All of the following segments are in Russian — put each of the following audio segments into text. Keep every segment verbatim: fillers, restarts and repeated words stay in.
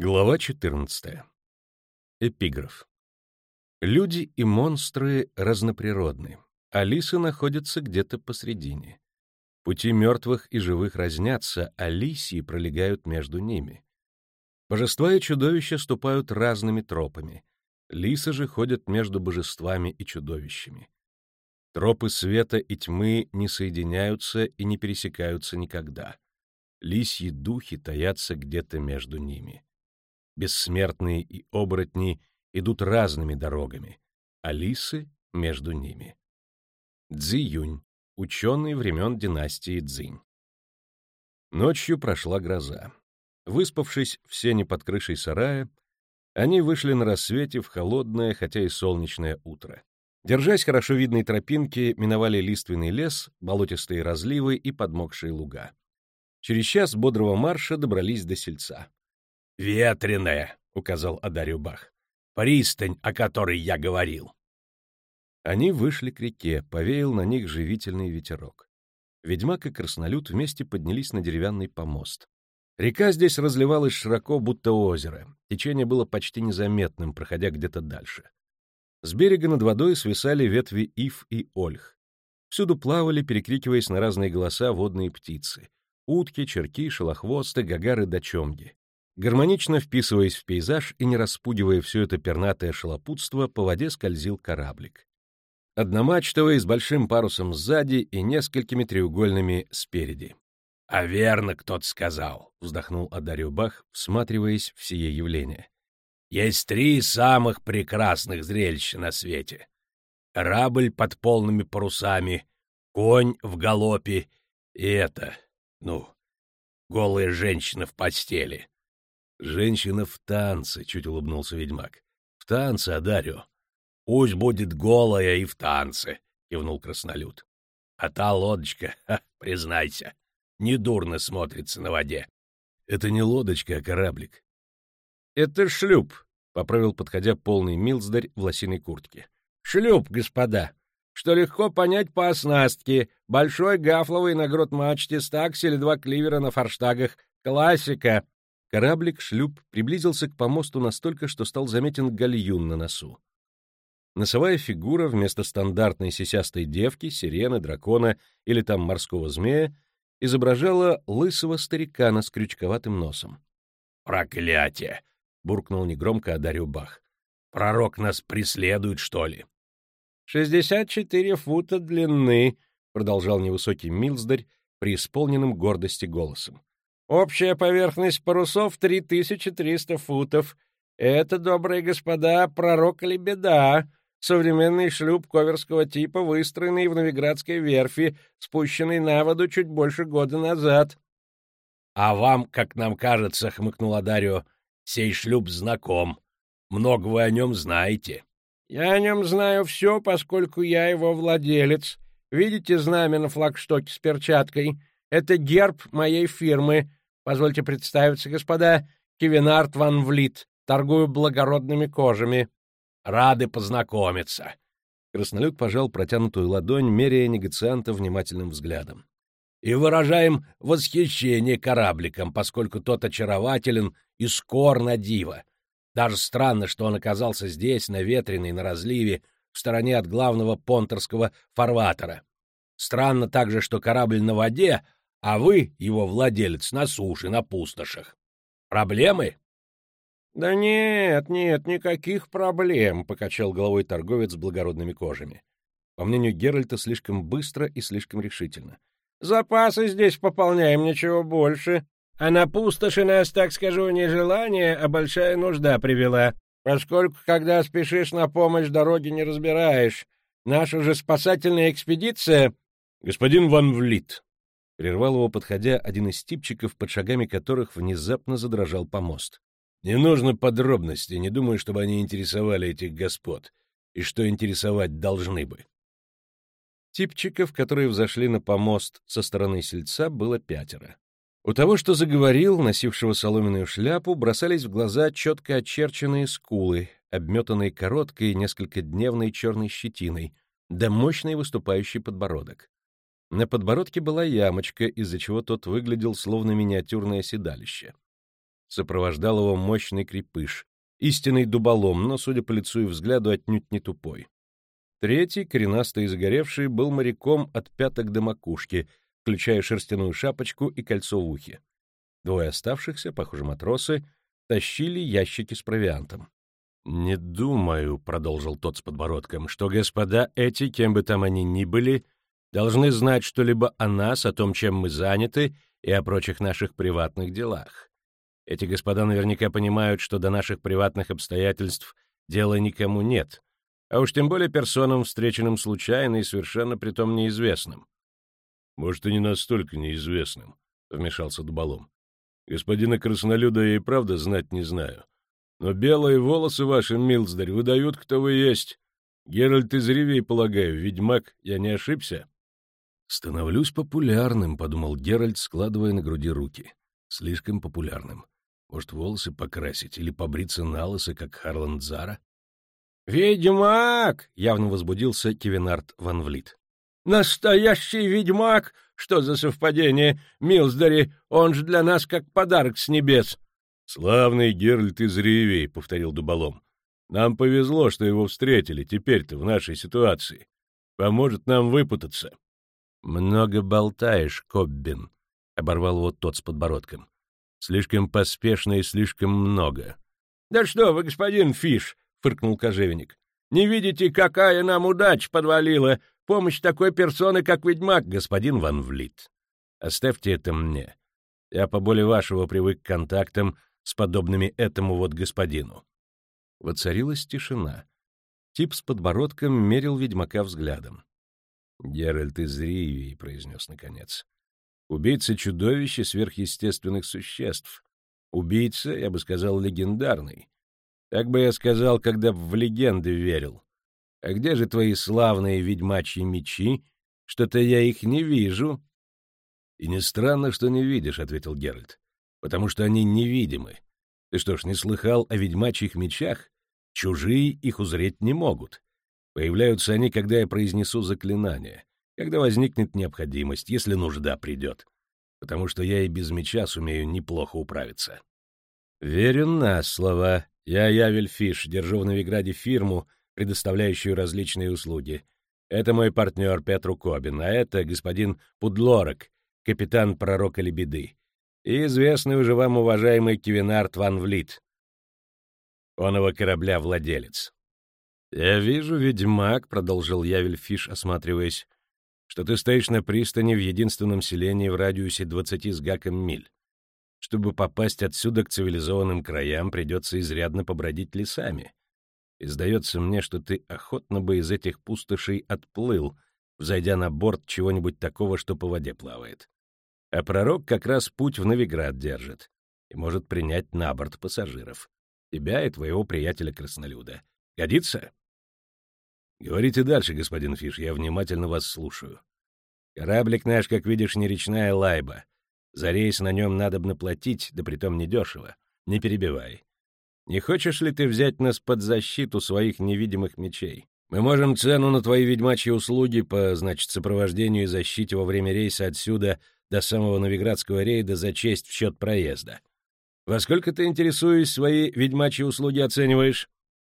Глава четырнадцатая. Эпиграф. Люди и монстры разноприродны, а лисы находятся где-то посредине. Пути мертвых и живых разнятся, а лисьи пролегают между ними. Божества и чудовища ступают разными тропами, лисы же ходят между божествами и чудовищами. Тропы света и тьмы не соединяются и не пересекаются никогда. Лисьи духи таятся где-то между ними. Бессмертные и оборотни идут разными дорогами, а лисы — между ними. Цзи Юнь, ученый времен династии Цзинь. Ночью прошла гроза. Выспавшись в сене под крышей сарая, они вышли на рассвете в холодное, хотя и солнечное утро. Держась хорошо видной тропинки, миновали лиственный лес, болотистые разливы и подмокшие луга. Через час бодрого марша добрались до сельца. «Ветреная», — указал Адарью Бах. «Пристань, о которой я говорил». Они вышли к реке, повеял на них живительный ветерок. Ведьмак и краснолюд вместе поднялись на деревянный помост. Река здесь разливалась широко, будто озеро. Течение было почти незаметным, проходя где-то дальше. С берега над водой свисали ветви ив и ольх. Всюду плавали, перекрикиваясь на разные голоса, водные птицы. Утки, черки, шелохвосты, гагары да чомги. Гармонично вписываясь в пейзаж и не распугивая все это пернатое шалопутство, по воде скользил кораблик. Одномачтовый, с большим парусом сзади и несколькими треугольными спереди. — А верно, кто-то сказал, — вздохнул Адарью Бах, всматриваясь в сие явление. — Есть три самых прекрасных зрелища на свете. Корабль под полными парусами, конь в галопе и это, ну, голая женщина в постели. «Женщина в танце», — чуть улыбнулся ведьмак. «В танце, Адарью». «Пусть будет голая и в танце», — кивнул краснолюд. «А та лодочка, ха, признайся, недурно смотрится на воде». «Это не лодочка, а кораблик». «Это шлюп», — поправил, подходя, полный милздарь в лосиной куртке. «Шлюп, господа, что легко понять по оснастке. Большой гафловый на грот-мачте, стакс или два кливера на форштагах. Классика». Кораблик-шлюп приблизился к помосту настолько, что стал заметен гальюн на носу. Носовая фигура вместо стандартной сисястой девки, сирены, дракона или там морского змея изображала лысого старикана с крючковатым носом. «Проклятие!» — буркнул негромко Адарью Бах. «Пророк нас преследует, что ли?» «Шестьдесят четыре фута длины», — продолжал невысокий милздарь преисполненным гордости голосом. «Общая поверхность парусов — три тысячи триста футов. Это, добрые господа, пророк или беда. Современный шлюп коверского типа, выстроенный в Новиградской верфи, спущенный на воду чуть больше года назад». «А вам, как нам кажется, — хмыкнул Адарью, — сей шлюп знаком. Много вы о нем знаете». «Я о нем знаю все, поскольку я его владелец. Видите знамя на флагштоке с перчаткой? Это герб моей фирмы. Позвольте представиться, господа, Кевинард ван Влит, торгую благородными кожами». «Рады познакомиться». Краснолюд пожал протянутую ладонь, меряя негацианта внимательным взглядом. «И выражаем восхищение корабликом, поскольку тот очарователен и скор на диво. Даже странно, что он оказался здесь, на ветреной, на разливе, в стороне от главного понтерского фарватера. Странно также, что корабль на воде, а вы, его владелец, на суше, на пустошах. Проблемы?» «Да нет, нет, никаких проблем», — покачал головой торговец с благородными кожами. По мнению Геральта, слишком быстро и слишком решительно. «Запасы здесь пополняем, ничего больше. А на пустоши нас, так скажу, не желание, а большая нужда привела. Поскольку, когда спешишь на помощь, дороги не разбираешь. Наша же спасательная экспедиция...» «Господин Ван Влит», — прервал его, подходя, один из типчиков, под шагами которых внезапно задрожал помост. «Не нужно подробностей, не думаю, чтобы они интересовали этих господ, и что интересовать должны бы». Типчиков, которые взошли на помост со стороны сельца, было пятеро. У того, что заговорил, носившего соломенную шляпу, бросались в глаза четко очерченные скулы, обметанные короткой, несколько дневной черной щетиной, да мощный выступающий подбородок. На подбородке была ямочка, из-за чего тот выглядел словно миниатюрное седалище. Сопровождал его мощный крепыш, истинный дуболом, но, судя по лицу и взгляду, отнюдь не тупой. Третий, коренастый и загоревший, был моряком от пяток до макушки, включая шерстяную шапочку и кольцо в ухе. Двое оставшихся, похоже, матросы, тащили ящики с провиантом. «Не думаю», — продолжил тот с подбородком, — «что господа эти, кем бы там они ни были, должны знать что-либо о нас, о том, чем мы заняты, и о прочих наших приватных делах. Эти господа наверняка понимают, что до наших приватных обстоятельств дела никому нет, а уж тем более персонам, встреченным случайно и совершенно притом неизвестным». «Может, и не настолько неизвестным», — вмешался Дуболом. «Господина Краснолюда я и правда знать не знаю. Но белые волосы ваши, милздарь, выдают, кто вы есть. Геральт из Ривии, полагаю, ведьмак, я не ошибся?» «Становлюсь популярным», — подумал Геральт, складывая на груди руки. «Слишком популярным. Может, волосы покрасить или побриться на лысо, как Харланд Зара?» «Ведьмак!» — явно возбудился Кевинард Ван Влит. «Настоящий ведьмак! Что за совпадение, милздари? Он же для нас как подарок с небес!» «Славный Геральт из Ривии», — повторил Дуболом. «Нам повезло, что его встретили теперь-то в нашей ситуации. Поможет нам выпутаться». «Много болтаешь, Коббин», — оборвал его тот с подбородком. «Слишком поспешно и слишком много». «Да что вы, господин Фиш!» — фыркнул кожевенник. «Не видите, какая нам удача подвалила? Помощь такой персоны, как ведьмак!» «Господин Ван Влит, оставьте это мне. Я поболее вашего привык к контактам с подобными этому вот господину». Воцарилась тишина. Тип с подбородком мерил ведьмака взглядом. «Геральт из Ривии», — произнес наконец. «Убийца чудовищ и сверхъестественных существ. Убийца, я бы сказал, легендарный. Так бы я сказал, когда б в легенды верил. А где же твои славные ведьмачьи мечи? Что-то я их не вижу». «И не странно, что не видишь», — ответил Геральт, — «потому что они невидимы. Ты что ж, не слыхал о ведьмачьих мечах? Чужие их узреть не могут. Появляются они, когда я произнесу заклинание, когда возникнет необходимость, если нужда придет, потому что я и без меча сумею неплохо управиться». «Верю на слово. Я Явель Фиш, держу в Новиграде фирму, предоставляющую различные услуги. Это мой партнер Петру Кобин, а это господин Пудлорок, капитан Пророка Лебеды, и известный уже вам уважаемый Кевинард Ван Влит, оного корабля владелец». «Я вижу, ведьмак», — продолжил Явель Фиш, осматриваясь, — «что ты стоишь на пристани в единственном селении в радиусе двадцати с гаком миль. Чтобы попасть отсюда к цивилизованным краям, придется изрядно побродить лесами. И сдается мне, что ты охотно бы из этих пустошей отплыл, взойдя на борт чего-нибудь такого, что по воде плавает. А пророк как раз путь в Новиград держит и может принять на борт пассажиров. Тебя и твоего приятеля Краснолюда. Годится?» «Говорите дальше, господин Фиш, я внимательно вас слушаю. Кораблик наш, как видишь, не речная лайба. За рейс на нем надобно платить, да притом недешево. Не перебивай. Не хочешь ли ты взять нас под защиту своих невидимых мечей? Мы можем цену на твои ведьмачьи услуги по, значит, сопровождению и защите во время рейса отсюда до самого Новиградского рейда зачесть в счет проезда. Во сколько ты, интересуясь, свои ведьмачьи услуги оцениваешь?»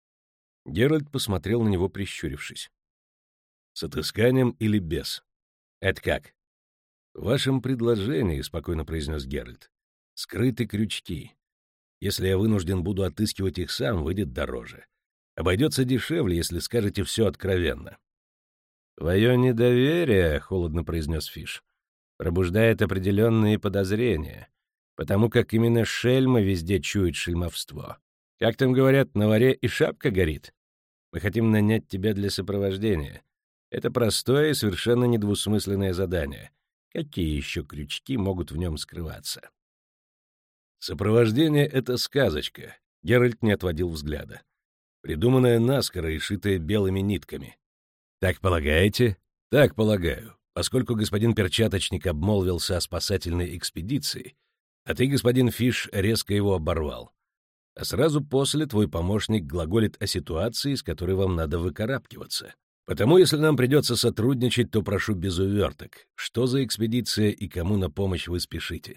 Геральт посмотрел на него, прищурившись. «С отысканием или без? Это как?» «В вашем предложении, — спокойно произнес Геральт, — скрыты крючки. Если я вынужден буду отыскивать их сам, выйдет дороже. Обойдется дешевле, если скажете все откровенно». «Твое недоверие, — холодно произнес Фиш, — пробуждает определенные подозрения, потому как именно шельма везде чует шельмовство. Как там говорят, на воре и шапка горит. Мы хотим нанять тебя для сопровождения. Это простое и совершенно недвусмысленное задание. Какие еще крючки могут в нем скрываться?» «Сопровождение — это сказочка», — Геральт не отводил взгляда. «Придуманная наскоро и шитая белыми нитками». «Так полагаете?» «Так полагаю, поскольку господин Перчаточник обмолвился о спасательной экспедиции, а ты, господин Фиш, резко его оборвал. А сразу после твой помощник глаголит о ситуации, с которой вам надо выкарабкиваться. Потому, если нам придется сотрудничать, то прошу без уверток. Что за экспедиция и кому на помощь вы спешите?»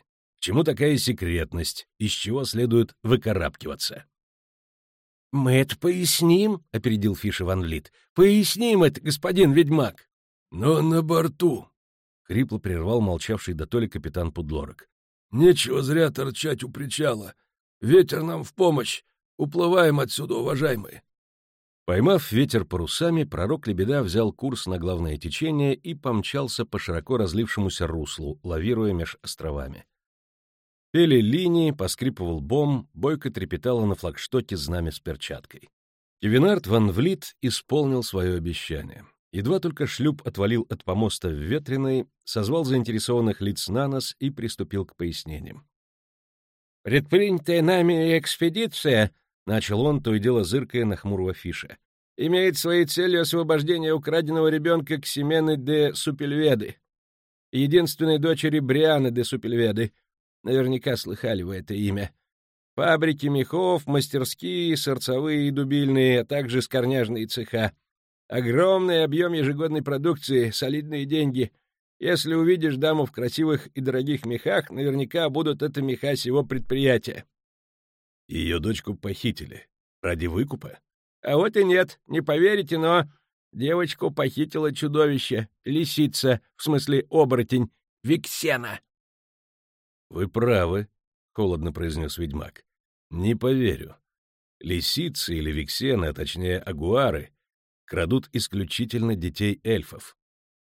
Чему такая секретность, из чего следует выкарабкиваться? — Мы это поясним, — опередил Фиша Ван Влит. — Поясним это, господин ведьмак. — Но на борту, — хрипло прервал молчавший дотоле капитан Пудлорок. — Нечего зря торчать у причала. Ветер нам в помощь. Уплываем отсюда, уважаемые. Поймав ветер парусами, пророк Лебеда взял курс на главное течение и помчался по широко разлившемуся руслу, лавируя меж островами. Пели линии, поскрипывал бом, бойко трепетало на флагштоке знамя с перчаткой. Кевинард Ван Влит исполнил свое обещание. Едва только шлюп отвалил от помоста в Ветреной, созвал заинтересованных лиц на нос и приступил к пояснениям. «Предпринятая нами экспедиция, — начал он, то и дело зыркая на хмурого Фиша, — имеет своей целью освобождение украденного ребенка Ксимены де Супельведы, единственной дочери Брианы де Супельведы. Наверняка слыхали вы это имя. Фабрики мехов, мастерские, сырцовые и дубильные, а также скорняжные цеха. Огромный объем ежегодной продукции, солидные деньги. Если увидишь даму в красивых и дорогих мехах, наверняка будут это меха сего предприятия». Ее дочку похитили. Ради выкупа? А вот и нет, не поверите, но девочку похитило чудовище, лисица, в смысле оборотень, Виксена. — Вы правы, — холодно произнес ведьмак. — Не поверю. Лисицы или Виксены, а точнее агуары, крадут исключительно детей эльфов.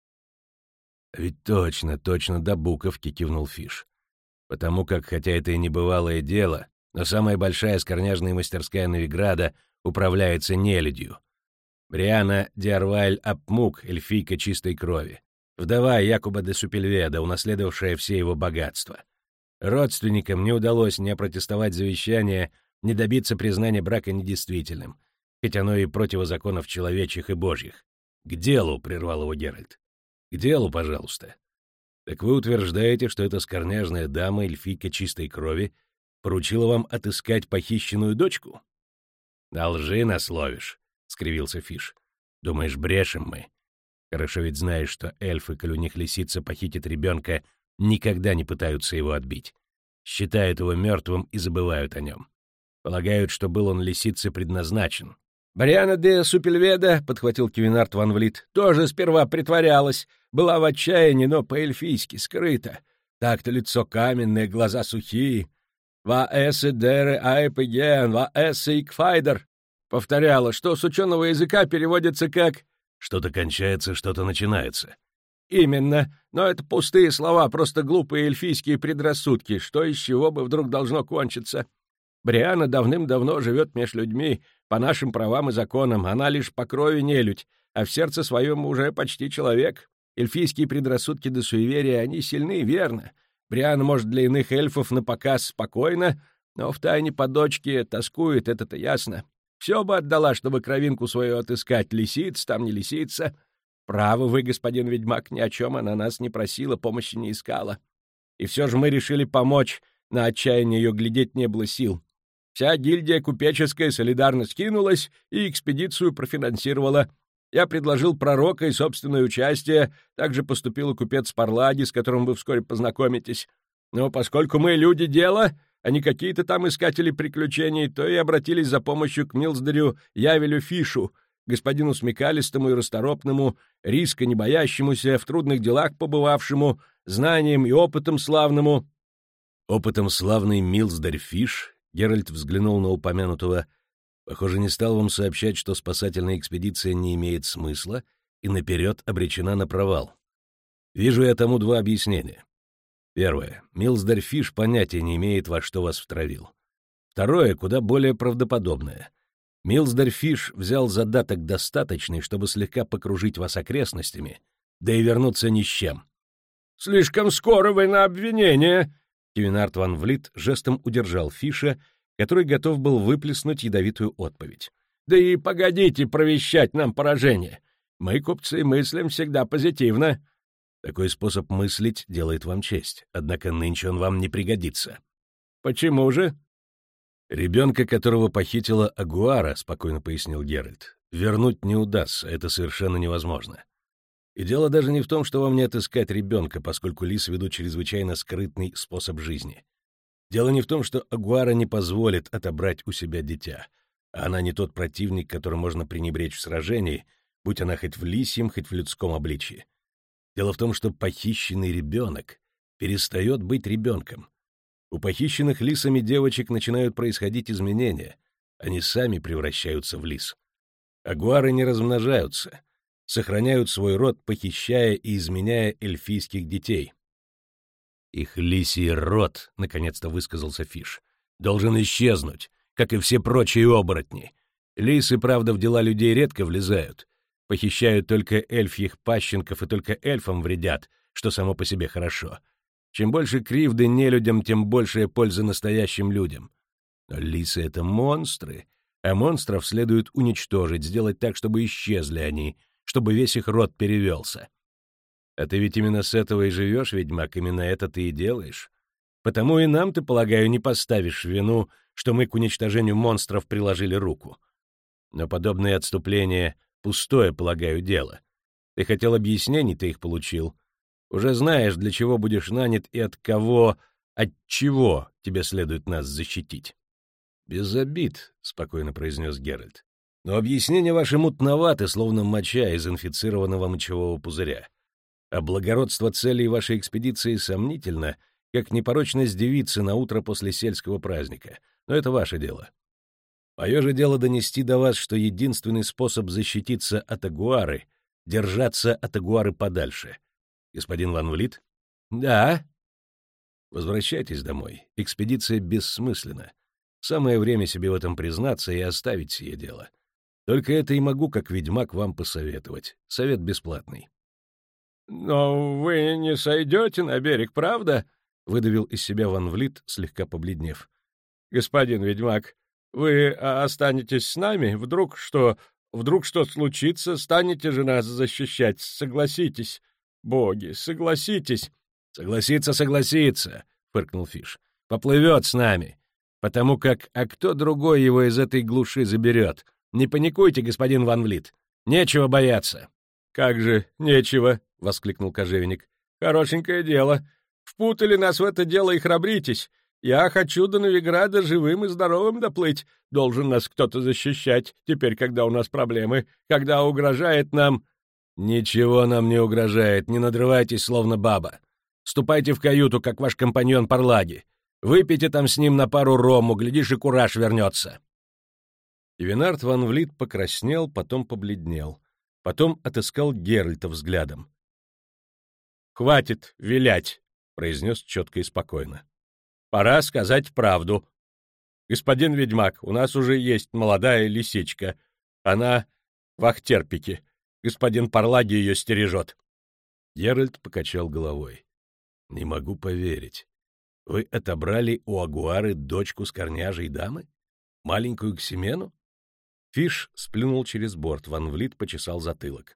— Ведь точно, точно до буковки, — кивнул Фиш. Потому как, хотя это и небывалое дело, но самая большая скорняжная мастерская Новиграда управляется нелюдью. Бриана Диарвайль Апмук, эльфийка чистой крови, вдова Якуба де Супельведа, унаследовавшая все его богатства. Родственникам не удалось ни опротестовать завещание, ни добиться признания брака недействительным, хоть оно и противозаконов человечьих и божьих. «К делу!» — прервал его Геральт. «К делу, пожалуйста. Так вы утверждаете, что эта скорняжная дама, эльфийка чистой крови, поручила вам отыскать похищенную дочку?» «На лжи насловишь», — скривился Фиш. «Думаешь, брешем мы? Хорошо ведь знаешь, что эльфы, коль у них лисица похитит ребенка, никогда не пытаются его отбить. Считают его мертвым и забывают о нем. Полагают, что был он лисице предназначен». «Бриана де Супельведа, — подхватил Кевинард Ван Влит, — тоже сперва притворялась, была в отчаянии, но по-эльфийски скрыта. Так-то лицо каменное, глаза сухие. «Ва эссе дере айпеген, ва эссе икфайдер», повторяла, что с ученого языка переводится как «что-то кончается, что-то начинается». «Именно, но это пустые слова, просто глупые эльфийские предрассудки, что из чего бы вдруг должно кончиться. Бриана давным-давно живет меж людьми, по нашим правам и законам, она лишь по крови нелюдь, а в сердце своем уже почти человек. Эльфийские предрассудки до суеверия, они сильны, верно. Бриана, может, для иных эльфов напоказ спокойно, но втайне по дочке тоскует, это-то ясно. Все бы отдала, чтобы кровинку свою отыскать, лисиц, там не лисица. Право вы, господин ведьмак, ни о чем она нас не просила, помощи не искала. И все же мы решили помочь, на отчаяние ее глядеть не было сил. Вся гильдия купеческая солидарно скинулась и экспедицию профинансировала. Я предложил пророка и собственное участие, также поступил и купец Парлади, с которым вы вскоре познакомитесь. Но поскольку мы люди дела, а не какие-то там искатели приключений, то и обратились за помощью к Милздарю Явелю Фишу, господину смекалистому и расторопному, риска не боящемуся, в трудных делах побывавшему, знанием и опытом славному. Опытом славный Милздарь Фиш, Геральт взглянул на упомянутого, похоже, не стал вам сообщать, что спасательная экспедиция не имеет смысла и наперед обречена на провал. Вижу я тому два объяснения. Первое. Милздарь Фиш понятия не имеет, во что вас втравил. Второе, куда более правдоподобное. Милздарь Фиш взял задаток достаточный, чтобы слегка покружить вас окрестностями, да и вернуться ни с чем. — Слишком скоро вы на обвинение! Кевинард Ван Влит жестом удержал Фиша, который готов был выплеснуть ядовитую отповедь. «Да и погодите провещать нам поражение. Мы, купцы, мыслим всегда позитивно». Такой способ мыслить делает вам честь, однако нынче он вам не пригодится. «Почему же?» «Ребенка, которого похитила Агуара, — спокойно пояснил Геральт, — вернуть не удастся, это совершенно невозможно. И дело даже не в том, что вам не отыскать ребенка, поскольку лис ведут чрезвычайно скрытный способ жизни. Дело не в том, что Агуара не позволит отобрать у себя дитя, а она не тот противник, которым можно пренебречь в сражении, будь она хоть в лисьем, хоть в людском обличье. Дело в том, что похищенный ребенок перестает быть ребенком. У похищенных лисами девочек начинают происходить изменения, они сами превращаются в лис. Агуары не размножаются, сохраняют свой род, похищая и изменяя эльфийских детей. «Их лисий род», — наконец-то высказался Фиш, — «должен исчезнуть, как и все прочие оборотни. Лисы, правда, в дела людей редко влезают, похищают только эльфьих пащенков и только эльфам вредят, что само по себе хорошо. Чем больше кривды нелюдям, тем большая польза настоящим людям. Но лисы — это монстры, а монстров следует уничтожить, сделать так, чтобы исчезли они, чтобы весь их род перевелся. А ты ведь именно с этого и живешь, ведьмак, именно это ты и делаешь. Потому и нам, ты, полагаю, не поставишь вину, что мы к уничтожению монстров приложили руку. Но подобные отступления — пустое, полагаю, дело. Ты хотел объяснений, ты их получил. Уже знаешь, для чего будешь нанят и от кого, от чего тебе следует нас защитить. — Без обид, — спокойно произнес Геральт. — Но объяснения ваши мутноваты, словно моча из инфицированного мочевого пузыря. А благородство целей вашей экспедиции сомнительно, как непорочность девицы на утро после сельского праздника. Но это ваше дело. Мое же дело донести до вас, что единственный способ защититься от Агуары — держаться от Агуары подальше. Господин Ван Влит? Да. Возвращайтесь домой. Экспедиция бессмысленна. Самое время себе в этом признаться и оставить сие дело. Только это и могу, как ведьмак, вам посоветовать. Совет бесплатный. «Но вы не сойдете на берег, правда?» — выдавил из себя Ван Влит, слегка побледнев. «Господин ведьмак, вы останетесь с нами? Вдруг что... Вдруг что случится? Станете же нас защищать? Согласитесь. Боги, согласитесь!» «Согласится, согласится!» — фыркнул Фиш. «Поплывет с нами. Потому как... А кто другой его из этой глуши заберет? Не паникуйте, господин Ван Влит. Нечего бояться». «Как же нечего!» — воскликнул кожевенник. «Хорошенькое дело. Впутали нас в это дело и храбритесь. Я хочу до Новиграда живым и здоровым доплыть. Должен нас кто-то защищать, теперь, когда у нас проблемы, когда угрожает нам...» «Ничего нам не угрожает, не надрывайтесь, словно баба. Ступайте в каюту, как ваш компаньон Парлаги. Выпейте там с ним на пару рому, глядишь, и кураж вернется». И Винард Ван Влит покраснел, потом побледнел. Потом отыскал Геральта взглядом. «Хватит вилять», — произнес четко и спокойно. «Пора сказать правду. Господин ведьмак, у нас уже есть молодая лисичка. Она в Ахтерпике. Господин Парлаги ее стережет». Геральт покачал головой. «Не могу поверить. Вы отобрали у Агуары дочку скорняжей дамы? Маленькую Ксимену?» Фиш сплюнул через борт, Ван Влит почесал затылок.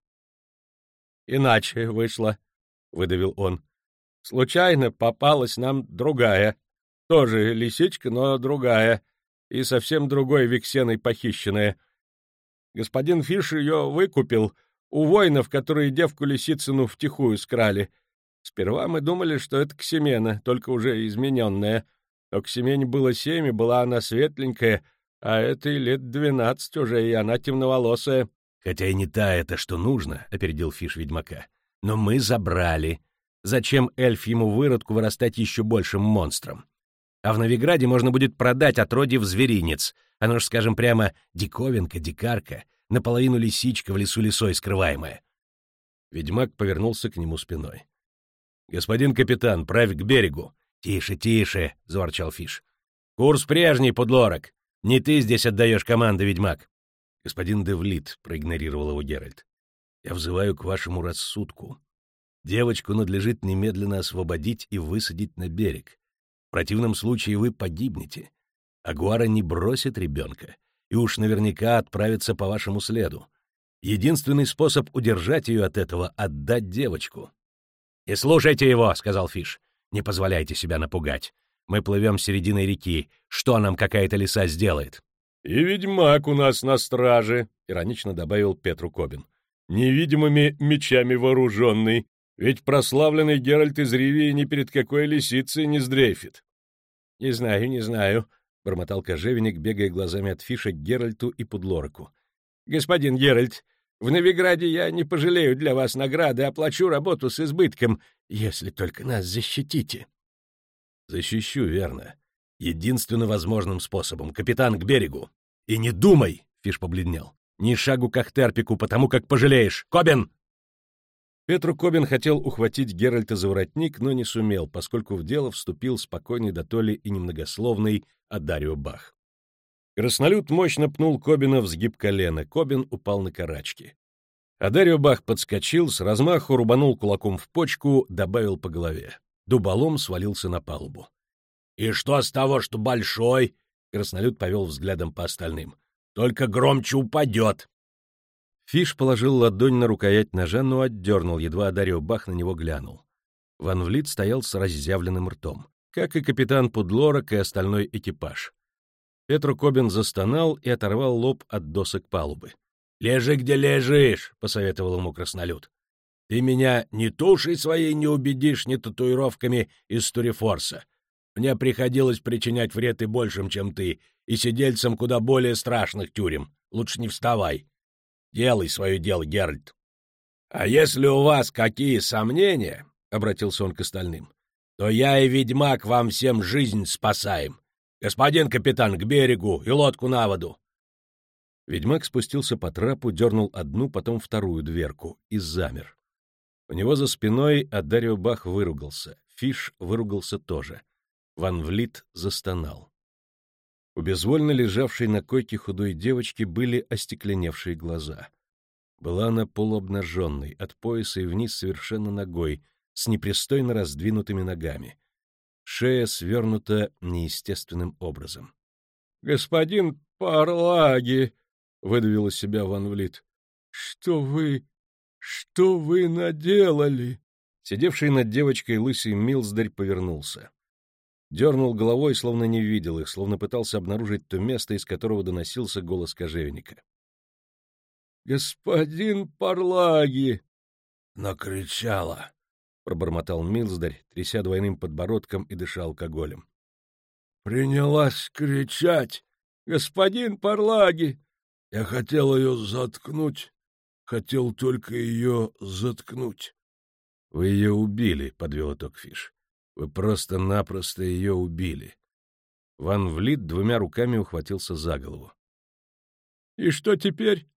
«Иначе вышло», — выдавил он. «Случайно попалась нам другая. Тоже лисичка, но другая. И совсем другой Виксеной похищенная. Господин Фиш ее выкупил у воинов, которые девку Лисицыну втихую скрали. Сперва мы думали, что это Ксимена, только уже измененная. Но Ксимене было семь, и была она светленькая, а этой лет двенадцать уже, и она темноволосая». «Хотя и не та это, что нужно», — опередил Фиш ведьмака. «Но мы забрали. Зачем эльфьему выродку вырастать еще большим монстром? А в Новиграде можно будет продать отродье в зверинец. Оно ж, скажем прямо, диковинка, дикарка, наполовину лисичка, в лесу лисой скрываемая». Ведьмак повернулся к нему спиной. «Господин капитан, правь к берегу». «Тише, тише», — заворчал Фиш. «Курс прежний, подлорок. Не ты здесь отдаешь команды, ведьмак». «Господин де Влит», — проигнорировал его Геральт, — «я взываю к вашему рассудку. Девочку надлежит немедленно освободить и высадить на берег. В противном случае вы погибнете. Агуара не бросит ребенка и уж наверняка отправится по вашему следу. Единственный способ удержать ее от этого — отдать девочку». «И слушайте его», — сказал Фиш. «Не позволяйте себя напугать. Мы плывем серединой реки. Что нам какая-то лиса сделает?» «И ведьмак у нас на страже», — иронично добавил Петру Кобин. «Невидимыми мечами вооруженный. Ведь прославленный Геральт из Ривии ни перед какой лисицей не сдрейфит». — Не знаю, не знаю, — бормотал кожевенник, бегая глазами от Фиша к Геральту и Пудлораку. — Господин Геральт, в Новиграде я не пожалею для вас награды, оплачу работу с избытком, если только нас защитите. — Защищу, верно. Единственно возможным способом. Капитан, к берегу. — И не думай, — Фиш побледнел, — ни шагу к Ахтерпику, потому как пожалеешь. Кобен! Петру Кобен хотел ухватить Геральта за воротник, но не сумел, поскольку в дело вступил спокойный дотоле и немногословный Адарио Бах. Краснолюд мощно пнул Кобена в сгиб колена, Кобен упал на карачки. Адарио Бах подскочил, с размаху рубанул кулаком в почку, добавил по голове. Дуболом свалился на палубу. — И что с того, что большой? — краснолюд повел взглядом по остальным. — Только громче упадет. Фиш положил ладонь на рукоять ножа, но отдернул, едва Адарио Бах на него глянул. Ван Влит стоял с разъявленным ртом, как и капитан Пудлорак и остальной экипаж. Петру Кобен застонал и оторвал лоб от досок палубы. — Лежи, где лежишь, — посоветовал ему краснолюд. — Ты меня ни тушей своей не убедишь, ни татуировками из Турифорса. Мне приходилось причинять вред и большим, чем ты, и сидельцам куда более страшных тюрем. Лучше не вставай. Делай свое дело, Геральт. — А если у вас какие сомнения, — обратился он к остальным, — то я и ведьмак вам всем жизнь спасаем. Господин капитан, к берегу и лодку на воду. Ведьмак спустился по трапу, дернул одну, потом вторую дверку и замер. У него за спиной Адарио Бах выругался, Фиш выругался тоже. Ван Влит застонал. У безвольно лежавшей на койке худой девочки были остекленевшие глаза. Была она полуобнаженной, от пояса и вниз совершенно нагой, с непристойно раздвинутыми ногами. Шея свернута неестественным образом. — Господин Парлаги! — выдавил из себя Ван Влит. — Что вы... что вы наделали? Сидевший над девочкой лысый Милздарь повернулся. Дернул головой, словно не видел их, словно пытался обнаружить то место, из которого доносился голос кожевенника. — Господин Парлаги! — Накричала! — пробормотал Милздарь, тряся двойным подбородком и дыша алкоголем. — Принялась кричать! Господин Парлаги! Я хотел ее заткнуть, хотел только ее заткнуть. — Вы ее убили, — подвел итог Фиш. — Вы просто-напросто ее убили. Ван Влит двумя руками ухватился за голову. — И что теперь?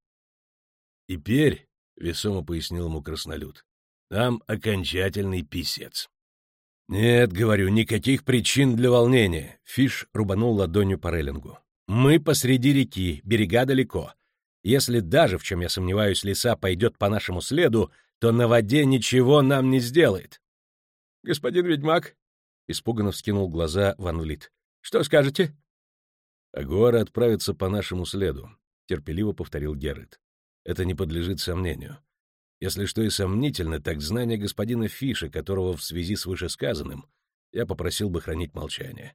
— Теперь, — весомо пояснил ему краснолюд, — там окончательный писец. — Нет, говорю, никаких причин для волнения. Фиш рубанул ладонью по рейлингу. Мы посреди реки, берега далеко. Если даже, в чем я сомневаюсь, лиса пойдет по нашему следу, то на воде ничего нам не сделает. — Господин ведьмак, — испуганно вскинул глаза Ван Влит, — что скажете? — Агуара отправится по нашему следу, — терпеливо повторил Геральт. — Это не подлежит сомнению. Если что и сомнительно, так знание господина Фиша, которого в связи с вышесказанным я попросил бы хранить молчание.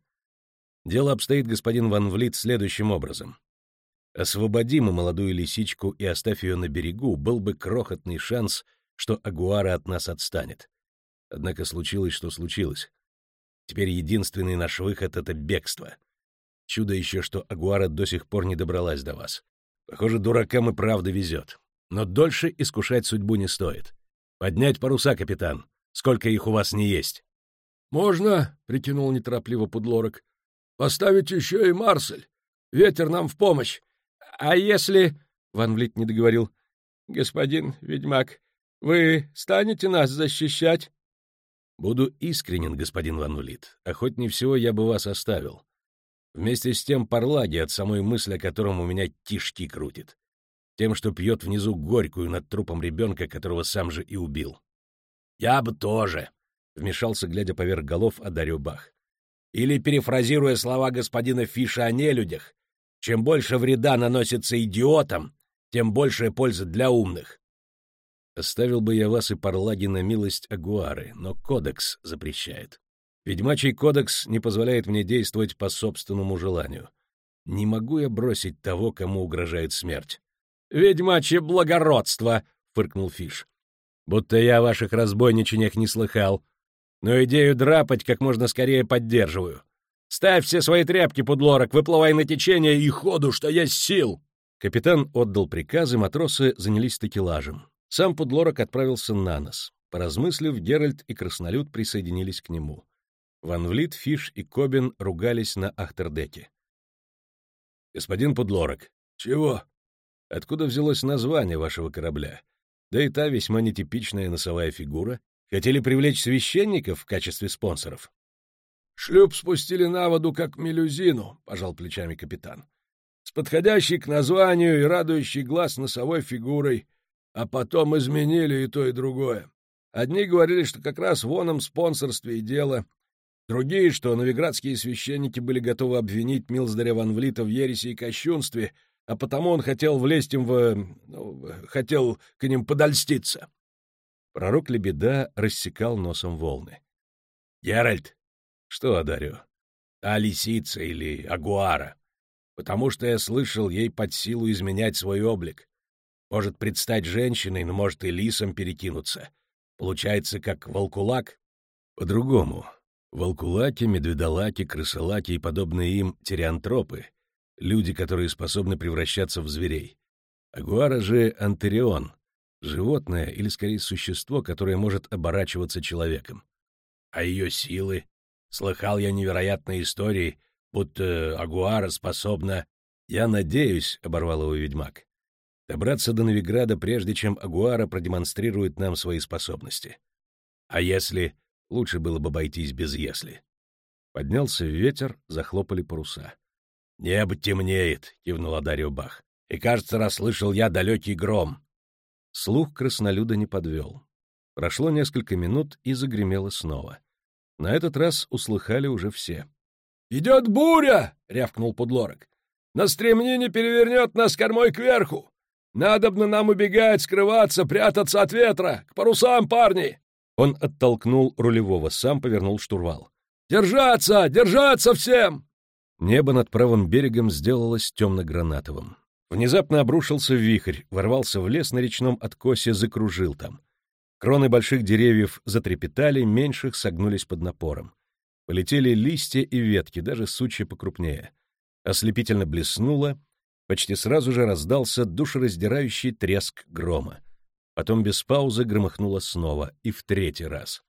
Дело обстоит, господин Ван Влит, следующим образом. Освободим молодую лисичку и оставь ее на берегу, был бы крохотный шанс, что Агуара от нас отстанет. Однако случилось, что случилось. Теперь единственный наш выход — это бегство. Чудо еще, что Агуара до сих пор не добралась до вас. Похоже, дуракам и правда везет. Но дольше искушать судьбу не стоит. Поднять паруса, капитан. Сколько их у вас не есть? — Можно, — притянул неторопливо Пудлорак. — Поставить еще и Марсель. Ветер нам в помощь. — А если... — Ван Влит не договорил. — Господин ведьмак, вы станете нас защищать? — Буду искренен, господин Ван Влит. Охотнее всего я бы вас оставил. Вместе с тем Парлаги, от самой мысли о котором у меня кишки крутит. Тем, что пьет внизу горькую над трупом ребенка, которого сам же и убил. — Я бы тоже, — вмешался, глядя поверх голов, Адарио Бах. Или, перефразируя слова господина Фиша о нелюдях, чем больше вреда наносится идиотам, тем большая польза для умных. Оставил бы я вас и Парлаги на милость Агуары, но кодекс запрещает. Ведьмачий кодекс не позволяет мне действовать по собственному желанию. Не могу я бросить того, кому угрожает смерть. — Ведьмачье благородство! — фыркнул Фиш. — Будто я о ваших разбойничаниях не слыхал. Но идею драпать как можно скорее поддерживаю. Ставь все свои тряпки, Пудлорок, выплывай на течение и ходу, что есть сил!» Капитан отдал приказы, матросы занялись такелажем. Сам Пудлорок отправился на нос. Поразмыслив, Геральт и Краснолюд присоединились к нему. Ван Влит, Фиш и Кобен ругались на ахтердеке. «Господин Пудлорок». «Чего?» «Откуда взялось название вашего корабля? Да и та весьма нетипичная носовая фигура. Хотели привлечь священников в качестве спонсоров?» «Шлюп спустили на воду, как мелюзину», — пожал плечами капитан. «С подходящей к названию и радующей глаз носовой фигурой, а потом изменили и то, и другое. Одни говорили, что как раз в оном спонсорстве и дело, другие, что новиградские священники были готовы обвинить Милздаря ван Влита в ереси и кощунстве, а потому он хотел влезть им в... Ну, хотел к ним подольститься». Пророк Лебеда рассекал носом волны. «Геральт!» «Что, Адарио?» «А лисица или агуара? Потому что я слышал, ей под силу изменять свой облик. Может предстать женщиной, но может и лисом перекинуться. Получается, как волкулак?» «По-другому. Волкулаки, медведолаки, крысолаки и подобные им тириантропы — люди, которые способны превращаться в зверей. Агуара же антерион — животное или, скорее, существо, которое может оборачиваться человеком. А ее силы? Слыхал я невероятные истории, будто агуара способна...» «Я надеюсь», — оборвал его ведьмак, — «добраться до Новиграда, прежде чем агуара продемонстрирует нам свои способности. А если...» Лучше было бы обойтись без «если». Поднялся ветер, захлопали паруса. «Небо темнеет», — кивнул Адарио Бах. «И, кажется, расслышал я далекий гром». Слух краснолюда не подвел. Прошло несколько минут, и загремело снова. На этот раз услыхали уже все. «Идет буря!» — рявкнул Пудлорок. «На стремнине перевернет нас кормой кверху! Надобно нам убегать, скрываться, прятаться от ветра! К парусам, парни!» Он оттолкнул рулевого, сам повернул штурвал. «Держаться! Держаться всем!» Небо над правым берегом сделалось темно-гранатовым. Внезапно обрушился вихрь, ворвался в лес на речном откосе, закружил там. Кроны больших деревьев затрепетали, меньших согнулись под напором. Полетели листья и ветки, даже сучья покрупнее. Ослепительно блеснуло, почти сразу же раздался душераздирающий треск грома. Потом без паузы громыхнуло снова, и в третий раз.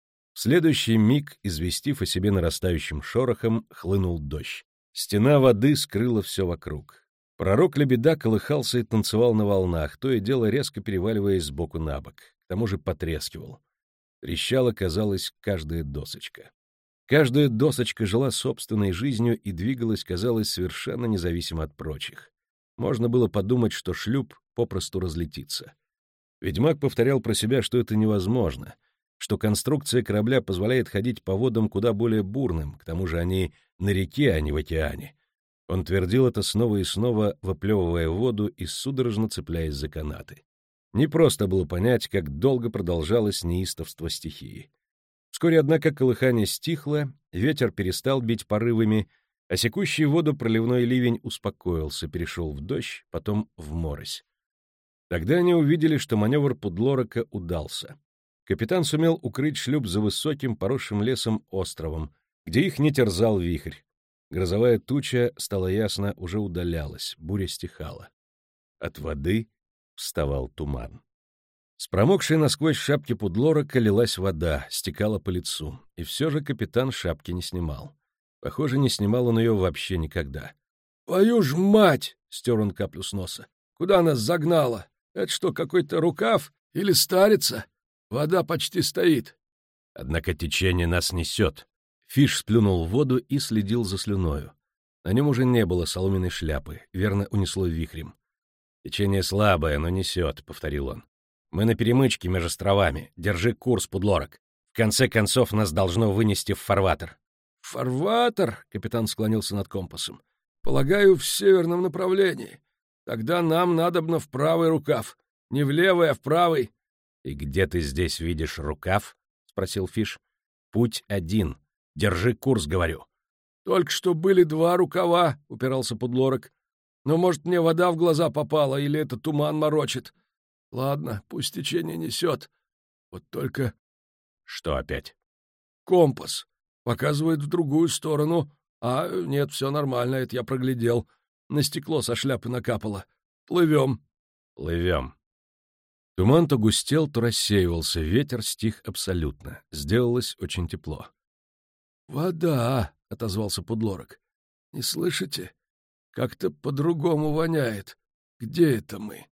В следующий миг, известив о себе нарастающим шорохом, хлынул дождь. Стена воды скрыла все вокруг. Пророк Лебеда колыхался и танцевал на волнах, то и дело резко переваливаясь сбоку на бок. К тому же потрескивал. Трещала, казалось, каждая досочка. Каждая досочка жила собственной жизнью и двигалась, казалось, совершенно независимо от прочих. Можно было подумать, что шлюп попросту разлетится. Ведьмак повторял про себя, что это невозможно, что конструкция корабля позволяет ходить по водам куда более бурным, к тому же они на реке, а не в океане. Он твердил это снова и снова, выплевывая воду и судорожно цепляясь за канаты. Непросто было понять, как долго продолжалось неистовство стихии. Вскоре, однако, колыхание стихло, ветер перестал бить порывами, а секущий воду проливной ливень успокоился, перешел в дождь, потом в морось. Тогда они увидели, что маневр Пудлорока удался. Капитан сумел укрыть шлюп за высоким, поросшим лесом островом, где их не терзал вихрь. Грозовая туча, стало ясно, уже удалялась, буря стихала. От воды вставал туман. С промокшей насквозь шапки Пудлорока лилась вода, стекала по лицу, и все же капитан шапки не снимал. Похоже, не снимал он ее вообще никогда. «Твою ж мать!» — стер он каплю с носа. «Куда нас загнало? Это что, какой-то рукав или старица? Вода почти стоит». Однако течение нас несет. Фиш сплюнул в воду и следил за слюною. На нем уже не было соломенной шляпы, верно, унесло вихрем. «Течение слабое, но несет», — повторил он. «Мы на перемычке между островами. Держи курс, Пудлорок. В конце концов, нас должно вынести в фарватер». «Фарватер?» — капитан склонился над компасом. «Полагаю, в северном направлении. Тогда нам надобно в правый рукав. Не в левый, а в правый». «И где ты здесь видишь рукав?» — спросил Фиш. «Путь один. Держи курс, говорю». «Только что были два рукава», — упирался Пудлорок. «Но, может, мне вода в глаза попала, или это туман морочит. Ладно, пусть течение несет. Вот только...» «Что опять?» «Компас. Показывает в другую сторону. А нет, все нормально, это я проглядел. На стекло со шляпы накапало. Плывем. Плывем. Туман то густел, то рассеивался, ветер стих абсолютно. Сделалось очень тепло. «Вода!» — отозвался Пудлорок. «Не слышите? Как-то по-другому воняет. Где это мы?»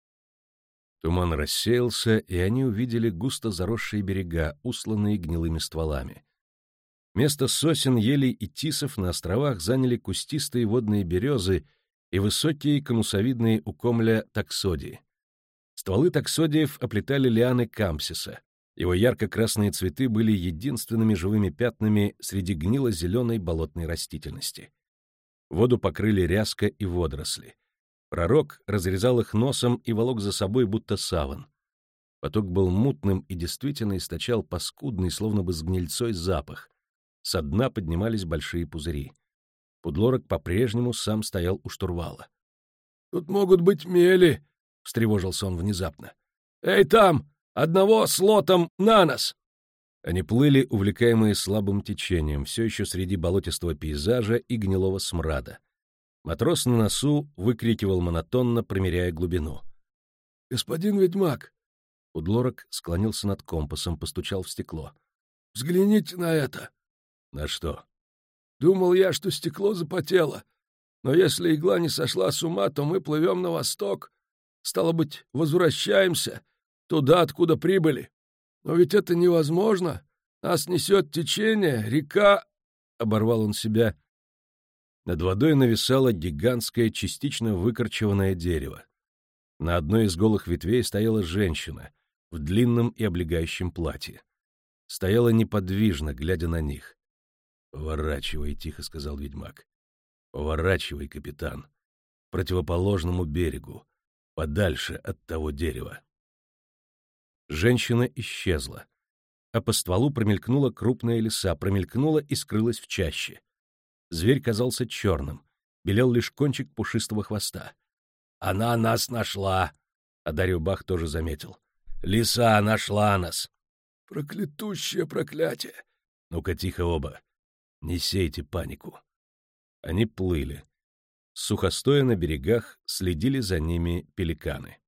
Туман рассеялся, и они увидели густо заросшие берега, усланные гнилыми стволами. Место сосен, елей и тисов на островах заняли кустистые водные березы и высокие конусовидные у комля таксодии. Стволы таксодиев оплетали лианы кампсиса. Его ярко-красные цветы были единственными живыми пятнами среди гнило-зеленой болотной растительности. Воду покрыли ряска и водоросли. Пророк разрезал их носом и волок за собой, будто саван. Поток был мутным и действительно источал паскудный, словно бы с гнильцой, запах. Со дна поднимались большие пузыри. Пудлорок по-прежнему сам стоял у штурвала. — Тут могут быть мели, — встревожился он внезапно. — Эй, там! Одного с лотом на нос! Они плыли, увлекаемые слабым течением, все еще среди болотистого пейзажа и гнилого смрада. Матрос на носу выкрикивал монотонно, промеряя глубину. — Господин ведьмак! Пудлорок склонился над компасом, постучал в стекло. — Взгляните на это! — На что? — Думал я, что стекло запотело. Но если игла не сошла с ума, то мы плывем на восток. Стало быть, возвращаемся туда, откуда прибыли. Но ведь это невозможно. Нас несет течение, река... — оборвал он себя. Над водой нависало гигантское, частично выкорчеванное дерево. На одной из голых ветвей стояла женщина в длинном и облегающем платье. Стояла неподвижно, глядя на них. — Поворачивай, — тихо сказал ведьмак. — Поворачивай, капитан, к противоположному берегу, подальше от того дерева. Женщина исчезла, а по стволу промелькнула крупная лиса, промелькнула и скрылась в чаще. Зверь казался черным, белел лишь кончик пушистого хвоста. — Она нас нашла! — а Дарью Бах тоже заметил. — Лиса нашла нас! — Проклятущее проклятие! — Ну-ка, тихо оба! Не сейте панику! Они плыли. Сухостоя на берегах следили за ними пеликаны.